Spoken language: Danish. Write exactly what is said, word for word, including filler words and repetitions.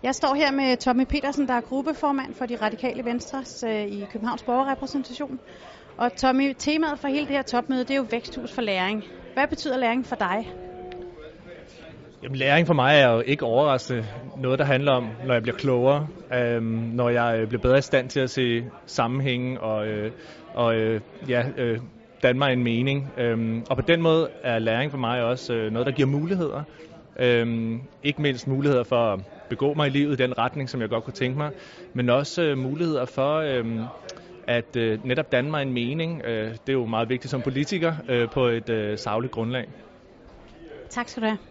Jeg står her med Tommy Petersen, der er gruppeformand for de radikale Venstres øh, i Københavns Borgerrepræsentation. Og Tommy, temaet for hele det her topmøde, det er jo væksthus for læring. Hvad betyder læring for dig? Jamen, læring for mig er jo ikke overraskende noget, der handler om, når jeg bliver klogere, øhm, når jeg bliver bedre i stand til at se sammenhænge og, øh, og øh, ja, øh, danne mig en mening. Øhm, og på den måde er læring for mig også øh, noget, der giver muligheder. Øhm, ikke mindst muligheder for at begå mig i livet i den retning, som jeg godt kunne tænke mig, men også øh, muligheder for øh, at øh, netop danne mig en mening. Øh, det er jo meget vigtigt som politiker øh, på et øh, sagligt grundlag. Tak skal du have.